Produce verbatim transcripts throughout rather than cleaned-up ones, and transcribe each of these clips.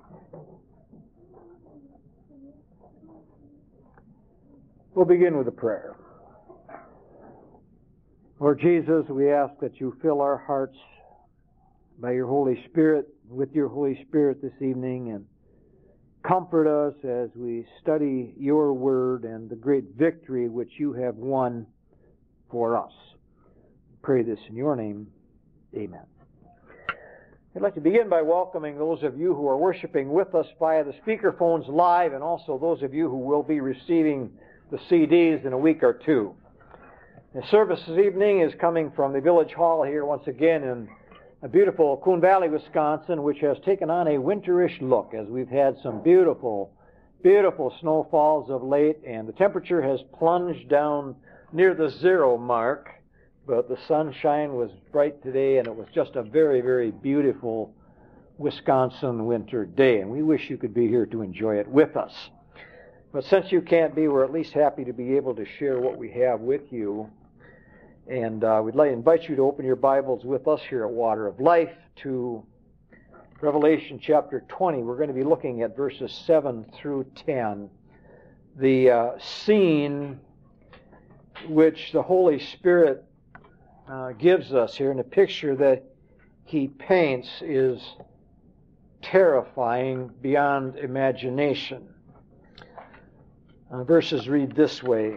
We'll begin with a prayer. Lord Jesus, we ask that you fill our hearts by your Holy Spirit, with your Holy Spirit this evening, and comfort us as we study your word and the great victory which you have won for us. Pray this in your name. Amen. I'd like to begin by welcoming those of you who are worshiping with us via the speakerphones live, and also those of you who will be receiving the C Ds in a week or two. The service this evening is coming from the Village Hall here once again in a beautiful Coon Valley, Wisconsin, which has taken on a winterish look as we've had some beautiful, beautiful snowfalls of late, and the temperature has plunged down near the zero mark, but the sunshine was bright today, and it was just a very, very beautiful Wisconsin winter day, and we wish you could be here to enjoy it with us. But since you can't be, we're at least happy to be able to share what we have with you. And uh, we'd like to invite you to open your Bibles with us here at Water of Life to Revelation chapter twenty. We're going to be looking at verses seven through ten. The uh, scene which the Holy Spirit uh, gives us here, and the picture that he paints is terrifying beyond imagination. Uh, verses read this way.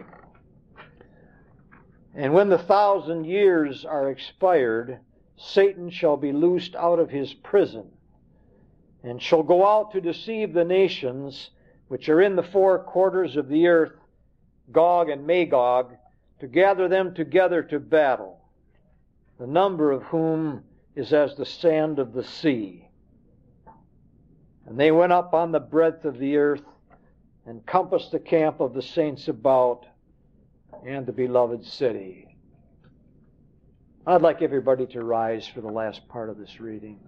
And when the thousand years are expired, Satan shall be loosed out of his prison, and shall go out to deceive the nations which are in the four quarters of the earth, Gog and Magog, to gather them together to battle, the number of whom is as the sand of the sea. And they went up on the breadth of the earth, and compassed the camp of the saints about, and the beloved city. I'd like everybody to rise for the last part of this reading.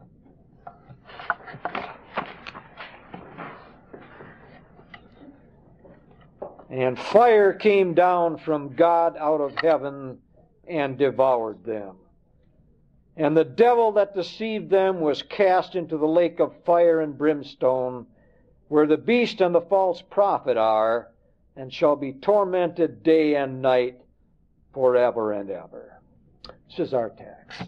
And fire came down from God out of heaven and devoured them. And the devil that deceived them was cast into the lake of fire and brimstone, where the beast and the false prophet are, and shall be tormented day and night forever and ever. This is our text.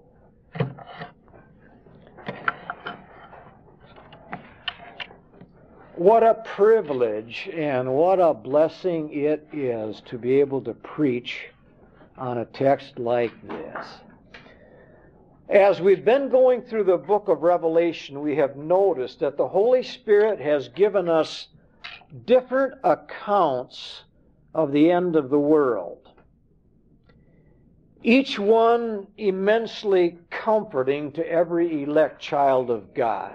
What a privilege and what a blessing it is to be able to preach on a text like this. As we've been going through the book of Revelation, we have noticed that the Holy Spirit has given us different accounts of the end of the world. Each one immensely comforting to every elect child of God.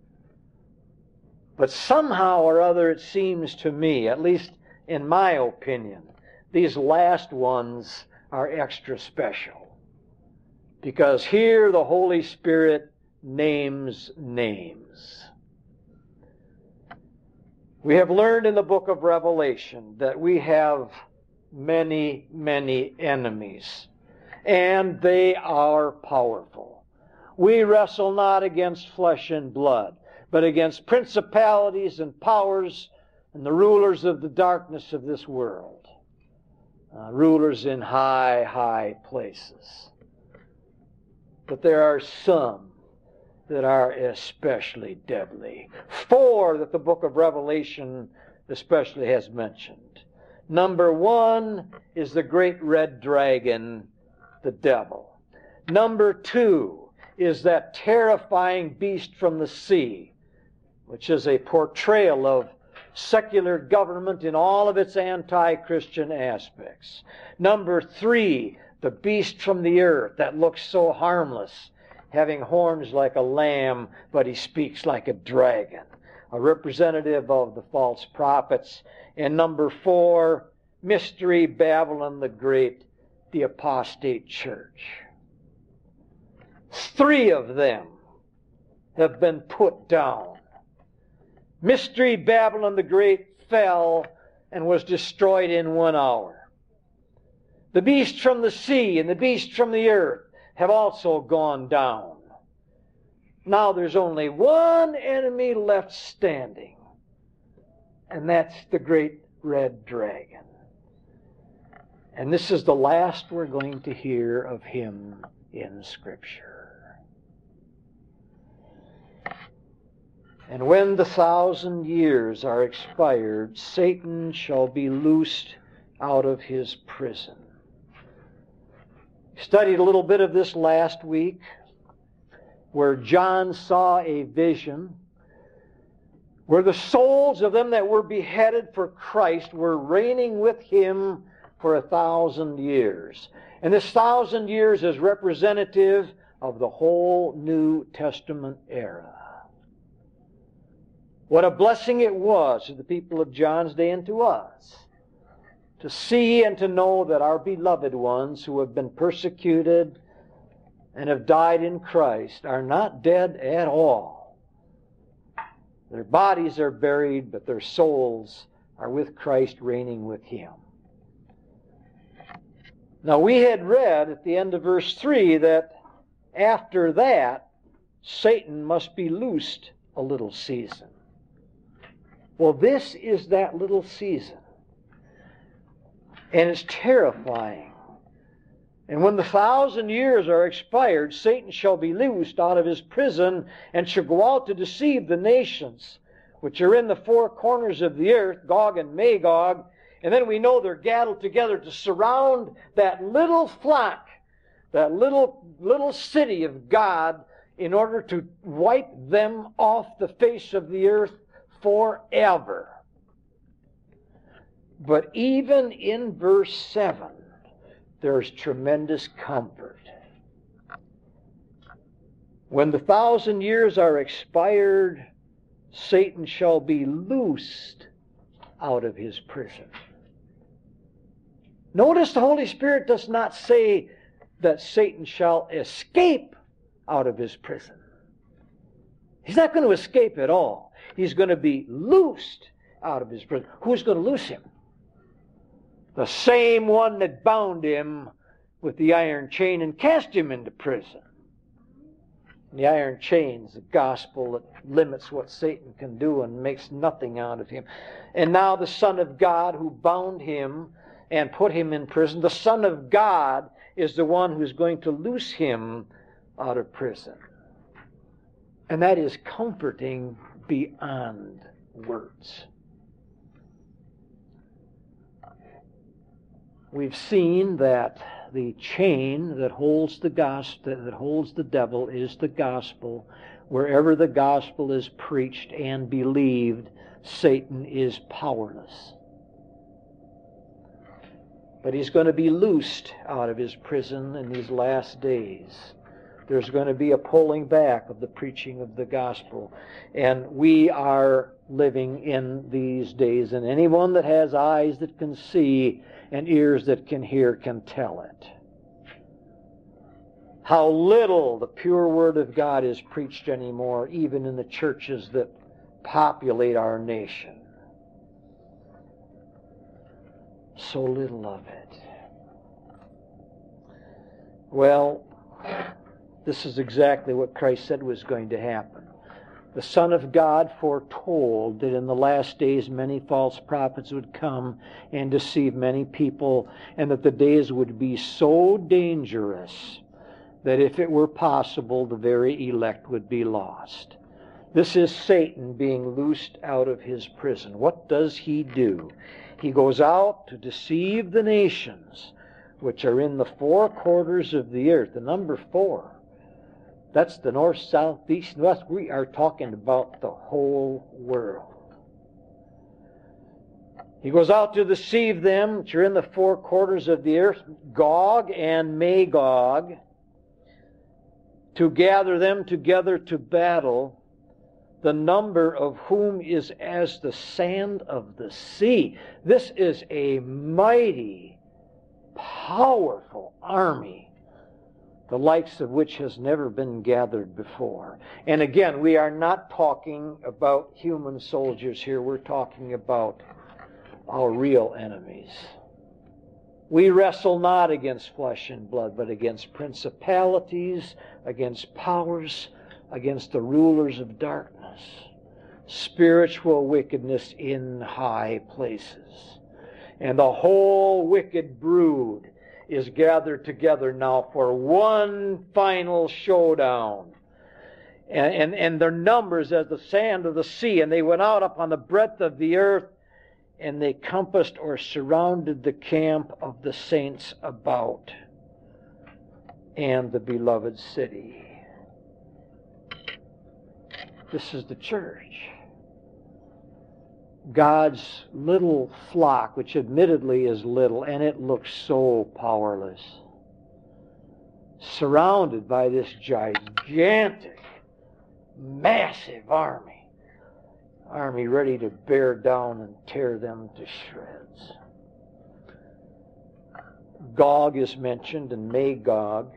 But somehow or other it seems to me, at least in my opinion, these last ones are extra special. Because here the Holy Spirit names names. We have learned in the book of Revelation that we have many, many enemies, and they are powerful. We wrestle not against flesh and blood, but against principalities and powers and the rulers of the darkness of this world, uh, rulers in high, high places. But there are some that are especially deadly. Four that the book of Revelation especially has mentioned. Number one is the great red dragon, the devil. Number two is that terrifying beast from the sea, which is a portrayal of secular government in all of its anti-Christian aspects. Number three, the beast from the earth that looks so harmless, having horns like a lamb, but he speaks like a dragon, a representative of the false prophets. And number four, Mystery Babylon the Great, the apostate church. Three of them have been put down. Mystery Babylon the Great fell and was destroyed in one hour. The beast from the sea and the beast from the earth have also gone down. Now there's only one enemy left standing, and that's the great red dragon. And this is the last we're going to hear of him in Scripture. And when the thousand years are expired, Satan shall be loosed out of his prison. Studied a little bit of this last week, where John saw a vision where the souls of them that were beheaded for Christ were reigning with him for a thousand years. And this thousand years is representative of the whole New Testament era. What a blessing it was to the people of John's day and to us to see and to know that our beloved ones who have been persecuted and have died in Christ are not dead at all. Their bodies are buried, but their souls are with Christ, reigning with him. Now, we had read at the end of verse three that after that, Satan must be loosed a little season. Well, this is that little season. And it's terrifying. And when the thousand years are expired, Satan shall be loosed out of his prison and shall go out to deceive the nations which are in the four corners of the earth, Gog and Magog. And then we know they're gathered together to surround that little flock, that little, little city of God, in order to wipe them off the face of the earth forever. But even in verse seven, there's tremendous comfort. When the thousand years are expired, Satan shall be loosed out of his prison. Notice the Holy Spirit does not say that Satan shall escape out of his prison. He's not going to escape at all. He's going to be loosed out of his prison. Who's going to loose him? The same one that bound him with the iron chain and cast him into prison. And the iron chain's the gospel that limits what Satan can do and makes nothing out of him. And now the Son of God who bound him and put him in prison, the Son of God is the one who's going to loose him out of prison. And that is comforting beyond words. We've seen that the chain that holds the gospel, that holds the devil, is the gospel. Wherever the gospel is preached and believed, Satan is powerless. But he's going to be loosed out of his prison in these last days. There's going to be a pulling back of the preaching of the gospel. And we are living in these days. And anyone that has eyes that can see and ears that can hear can tell it. How little the pure Word of God is preached anymore, even in the churches that populate our nation. So little of it. Well, this is exactly what Christ said was going to happen. The Son of God foretold that in the last days many false prophets would come and deceive many people, and that the days would be so dangerous that if it were possible, the very elect would be lost. This is Satan being loosed out of his prison. What does he do? He goes out to deceive the nations which are in the four quarters of the earth. The number four. That's the north, south, east, and west. We are talking about the whole world. He goes out to deceive them which are in the four quarters of the earth, Gog and Magog, to gather them together to battle, the number of whom is as the sand of the sea. This is a mighty, powerful army, the likes of which has never been gathered before. And again, we are not talking about human soldiers here. We're talking about our real enemies. We wrestle not against flesh and blood, but against principalities, against powers, against the rulers of darkness, spiritual wickedness in high places. And the whole wicked brood is gathered together now for one final showdown. And, and, and their numbers as the sand of the sea. And they went out upon the breadth of the earth, and they compassed or surrounded the camp of the saints about and the beloved city. This is the church. God's little flock, which admittedly is little, and it looks so powerless, surrounded by this gigantic, massive army. Army ready to bear down and tear them to shreds. Gog is mentioned, and Magog.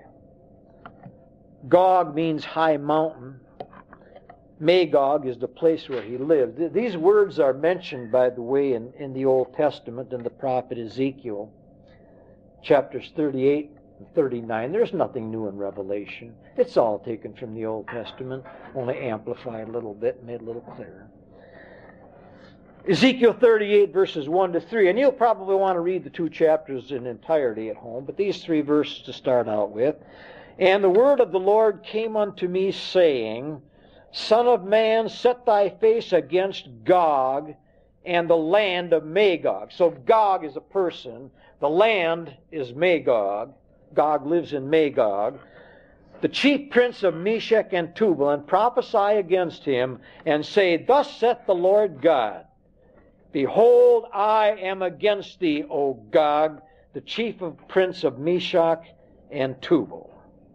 Gog means high mountain. Magog is the place where he lived. These words are mentioned, by the way, in, in the Old Testament in the prophet Ezekiel, chapters thirty-eight and thirty-nine. There's nothing new in Revelation. It's all taken from the Old Testament, only amplified a little bit, made a little clearer. Ezekiel thirty-eight, verses one to three, and you'll probably want to read the two chapters in entirety at home, but these three verses to start out with. And the word of the Lord came unto me, saying, Son of man, set thy face against Gog and the land of Magog. So Gog is a person. The land is Magog. Gog lives in Magog. The chief prince of Meshech and Tubal, and prophesy against him, and say, Thus saith the Lord God, Behold, I am against thee, O Gog, the chief of prince of Meshech and Tubal.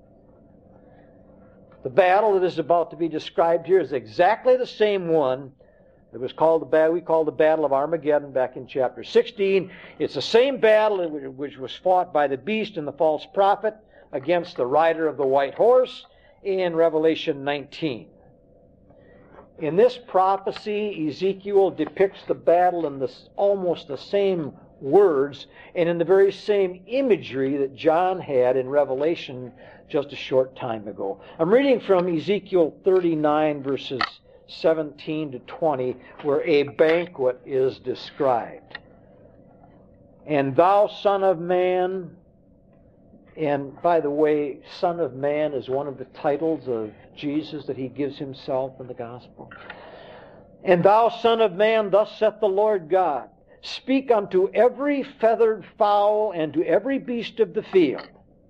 The battle that is about to be described here is exactly the same one that was called the battle we call the Battle of Armageddon back in chapter sixteen. It's the same battle which was fought by the beast and the false prophet against the rider of the white horse in Revelation nineteen. In this prophecy, Ezekiel depicts the battle in this, almost the same words and in the very same imagery that John had in Revelation just a short time ago. I'm reading from Ezekiel thirty-nine, verses seventeen to twenty, where a banquet is described. And thou, son of man, and by the way, Son of Man is one of the titles of Jesus that he gives himself in the gospel. And thou, son of man, thus saith the Lord God, Speak unto every feathered fowl and to every beast of the field.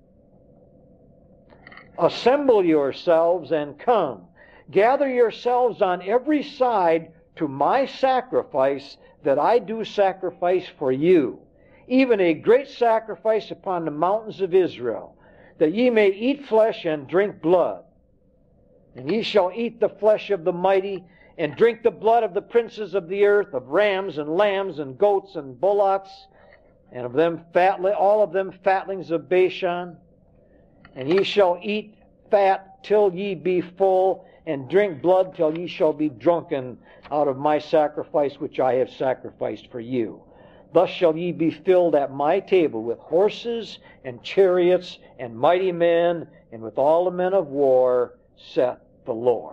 Assemble yourselves and come. Gather yourselves on every side to my sacrifice that I do sacrifice for you, even a great sacrifice upon the mountains of Israel, that ye may eat flesh and drink blood. And ye shall eat the flesh of the mighty, and drink the blood of the princes of the earth, of rams and lambs and goats and bullocks, and of them fatly, all of them fatlings of Bashan. And ye shall eat fat till ye be full, and drink blood till ye shall be drunken out of my sacrifice which I have sacrificed for you. Thus shall ye be filled at my table with horses and chariots and mighty men, and with all the men of war, saith the Lord.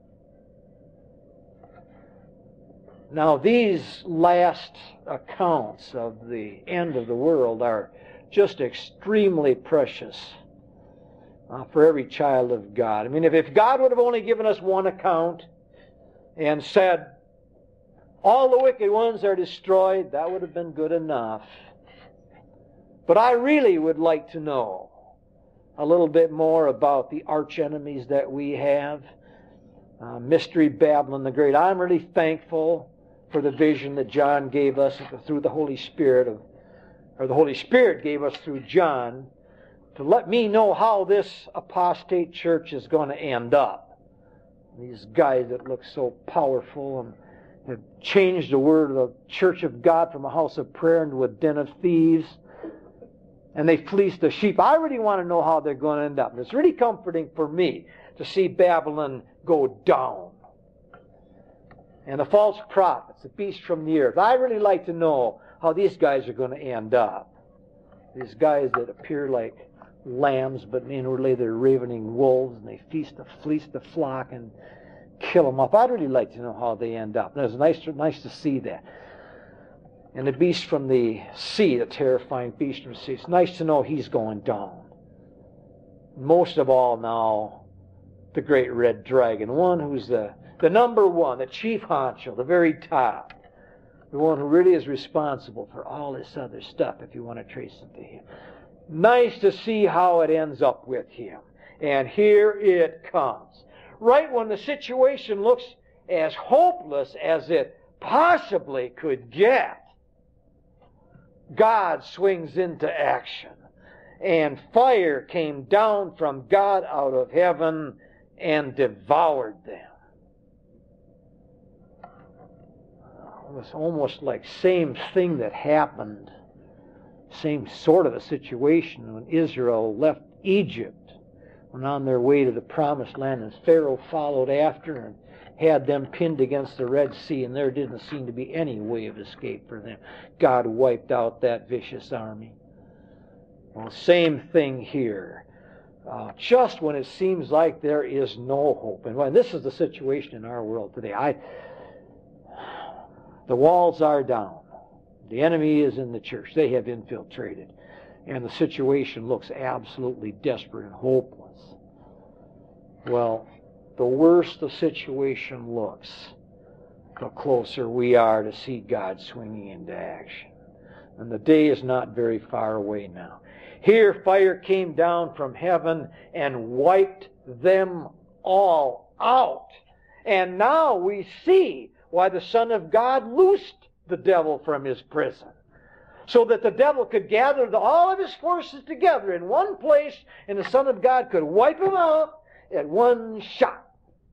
Now these last accounts of the end of the world are just extremely precious uh, for every child of God. I mean, if, if God would have only given us one account and said, all the wicked ones are destroyed, that would have been good enough. But I really would like to know a little bit more about the arch enemies that we have. Uh, Mystery Babylon the Great. I'm really thankful for the vision that John gave us through the Holy Spirit, of, or the Holy Spirit gave us through John, to let me know how this apostate church is going to end up. These guys that look so powerful and have changed the word of the church of God from a house of prayer into a den of thieves, and they fleece the sheep. I really want to know how they're going to end up. And it's really comforting for me to see Babylon go down. And the false prophets, the beast from the earth. I really like to know how these guys are going to end up. These guys that appear like lambs, but inwardly they're ravening wolves, and they feast the, fleece the flock and kill them up. I'd really like to know how they end up. And it's nice to, nice to see that. And the beast from the sea, the terrifying beast from the sea, it's nice to know he's going down. Most of all now, the great red dragon, one who's the, the number one, the chief honcho, the very top, the one who really is responsible for all this other stuff, if you want to trace it to him. Nice to see how it ends up with him. And here it comes. Right when the situation looks as hopeless as it possibly could get, God swings into action. And fire came down from God out of heaven and devoured them. It was almost like same thing that happened, same sort of a situation when Israel left Egypt, went on their way to the promised land, and Pharaoh followed after and had them pinned against the Red Sea, and there didn't seem to be any way of escape for them. God wiped out that vicious army. Well, same thing here. Uh, just when it seems like there is no hope. And when this is the situation in our world today. I, the walls are down. The enemy is in the church. They have infiltrated. And the situation looks absolutely desperate and hopeless. Well, the worse the situation looks, the closer we are to see God swinging into action. And the day is not very far away now. Here fire came down from heaven and wiped them all out. And now we see why the Son of God loosed the devil from his prison. So that the devil could gather the, all of his forces together in one place, and the Son of God could wipe them out at one shot.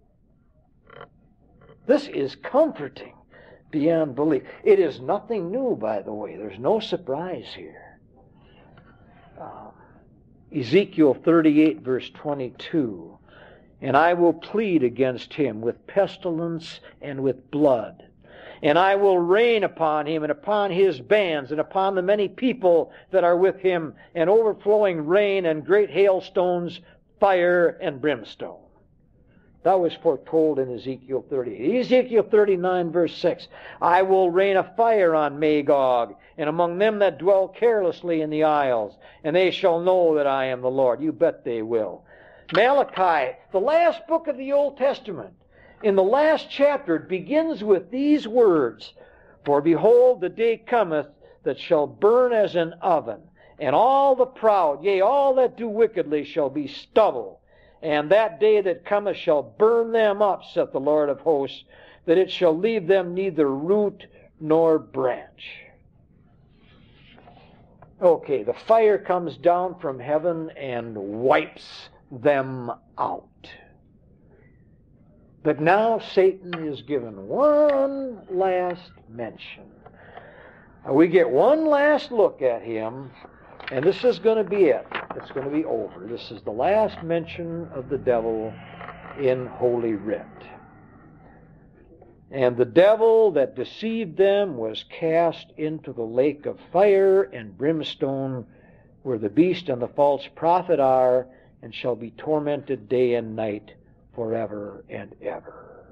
This is comforting beyond belief. It is nothing new, by the way. There's no surprise here. Uh, Ezekiel thirty-eight, verse twenty-two. And I will plead against him with pestilence and with blood. And I will rain upon him and upon his bands and upon the many people that are with him, and overflowing rain and great hailstones, fire and brimstone. That was foretold in Ezekiel thirty-eight. Ezekiel thirty-nine, verse six. I will rain a fire on Magog, and among them that dwell carelessly in the isles, and they shall know that I am the Lord. You bet they will. Malachi, the last book of the Old Testament, in the last chapter, it begins with these words. For behold, the day cometh that shall burn as an oven, and all the proud, yea, all that do wickedly shall be stubble. And that day that cometh shall burn them up, saith the Lord of hosts, that it shall leave them neither root nor branch. Okay, the fire comes down from heaven and wipes them out. But now Satan is given one last mention. We get one last look at him, and this is going to be it. It's going to be over. This is the last mention of the devil in Holy Writ. And the devil that deceived them was cast into the lake of fire and brimstone, where the beast and the false prophet are, and shall be tormented day and night forever and ever.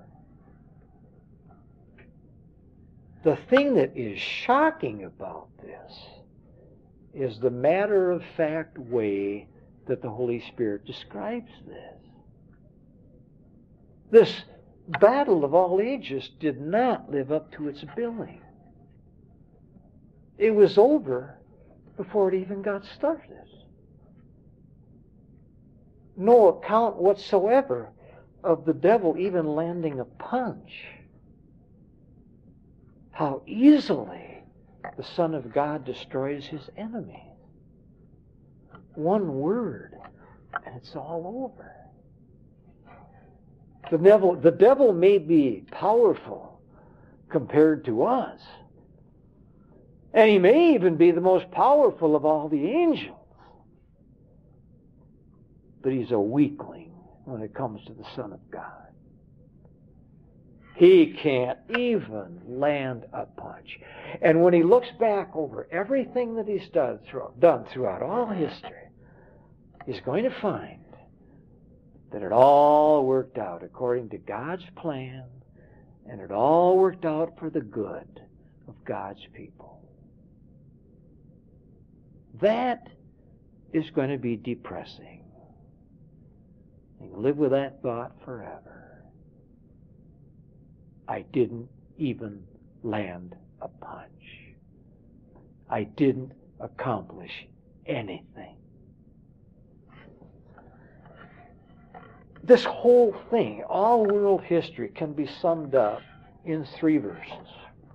The thing that is shocking about this is the matter-of-fact way that the Holy Spirit describes this. This battle of all ages did not live up to its billing. It was over before it even got started. No account whatsoever of the devil even landing a punch. How easily the Son of God destroys his enemies. One word, and it's all over. The devil, the devil may be powerful compared to us, and he may even be the most powerful of all the angels, but he's a weakling when it comes to the Son of God. He can't even land a punch. And when he looks back over everything that he's done throughout, done throughout all history, is going to find that it all worked out according to God's plan, and it all worked out for the good of God's people. That is going to be depressing. You can live with that thought forever. I didn't even land a punch. I didn't accomplish anything. This whole thing, all world history, can be summed up in three verses.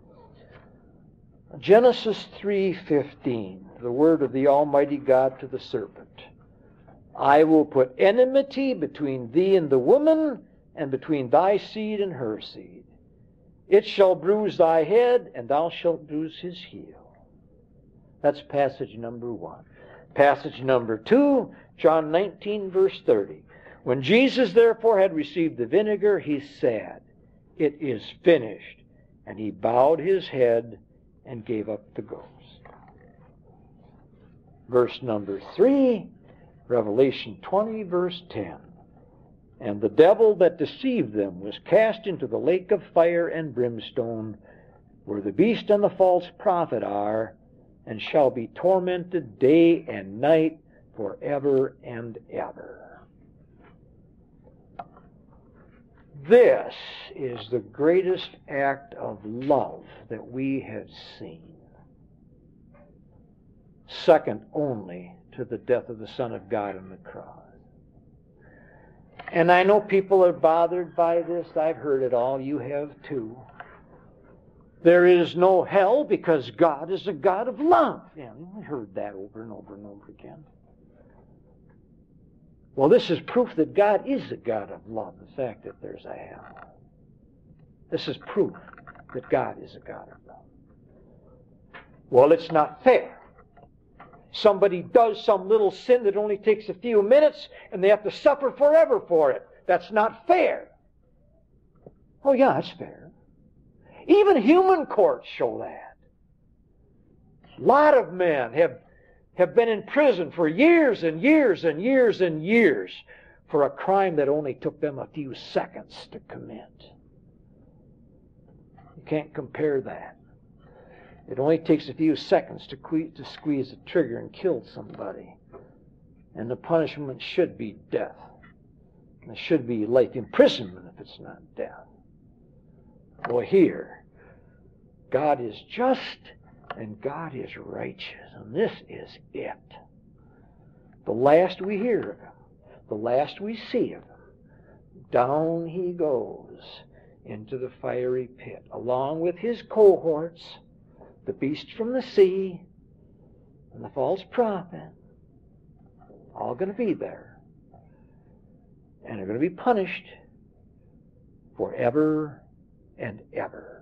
Genesis three fifteen, the word of the Almighty God to the serpent. I will put enmity between thee and the woman, and between thy seed and her seed. It shall bruise thy head, and thou shalt bruise his heel. That's passage number one. Passage number two, John nineteen, verse thirty. When Jesus therefore had received the vinegar, he said, it is finished. And he bowed his head and gave up the ghost. Verse number three, Revelation twenty, verse ten. And the devil that deceived them was cast into the lake of fire and brimstone, where the beast and the false prophet are, and shall be tormented day and night forever and ever. This is the greatest act of love that we have seen, second only to the death of the Son of God on the cross. And I know people are bothered by this. I've heard it all. You have too. There is no hell because God is a God of love. Yeah, we heard that over and over and over again. Well, this is proof that God is a God of love, the fact that there's a hell. This is proof that God is a God of love. Well, it's not fair. Somebody does some little sin that only takes a few minutes, and they have to suffer forever for it. That's not fair. Oh, yeah, it's fair. Even human courts show that. A lot of men have have been in prison for years and years and years and years for a crime that only took them a few seconds to commit. You can't compare that. It only takes a few seconds to, que- to squeeze the trigger and kill somebody. And the punishment should be death. And it should be life imprisonment if it's not death. Well, here, God is just and God is righteous. And this is it. The last we hear of him, the last we see of him, down he goes into the fiery pit, along with his cohorts, the beast from the sea, and the false prophet, all going to be there. And they're going to be punished forever and ever.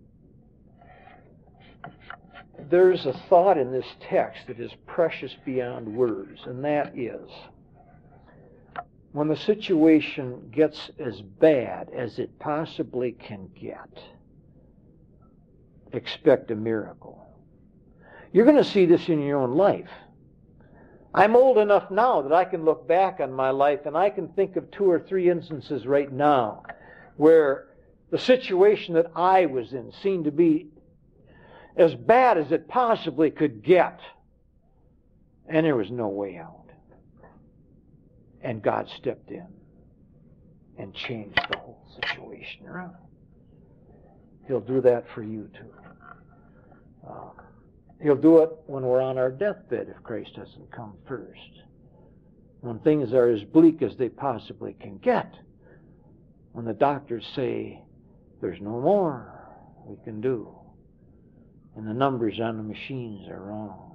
There's a thought in this text that is precious beyond words, and that is, when the situation gets as bad as it possibly can get, expect a miracle. You're going to see this in your own life. I'm old enough now that I can look back on my life and I can think of two or three instances right now where the situation that I was in seemed to be as bad as it possibly could get. And there was no way out. And God stepped in and changed the whole situation around. He'll do that for you too. Uh, he'll do it when we're on our deathbed if Christ doesn't come first. When things are as bleak as they possibly can get. When the doctors say, there's no more we can do. And the numbers on the machines are wrong.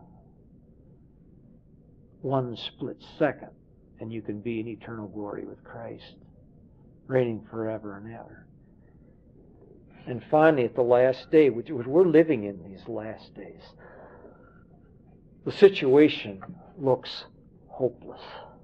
One split second, and you can be in eternal glory with Christ, reigning forever and ever. And finally, at the last day, which we're living in these last days, the situation looks hopeless.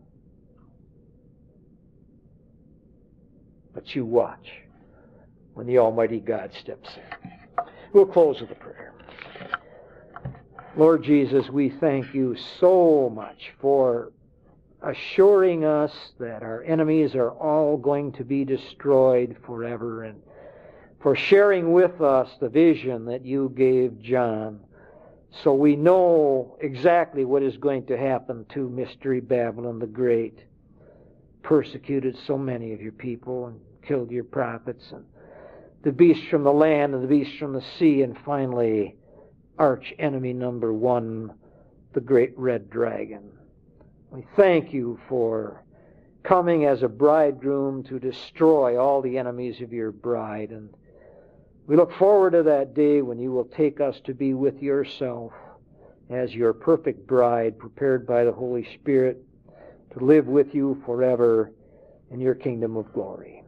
But you watch when the Almighty God steps in. We'll close with a prayer. Lord Jesus, we thank you so much for assuring us that our enemies are all going to be destroyed forever, and for sharing with us the vision that you gave John, so we know exactly what is going to happen to Mystery Babylon the Great. Persecuted so many of your people and killed your prophets, and the beast from the land and the beast from the sea, and finally arch enemy number one, the great red dragon. We thank you for coming as a bridegroom to destroy all the enemies of your bride, and we look forward to that day when you will take us to be with yourself as your perfect bride, prepared by the Holy Spirit to live with you forever in your kingdom of glory.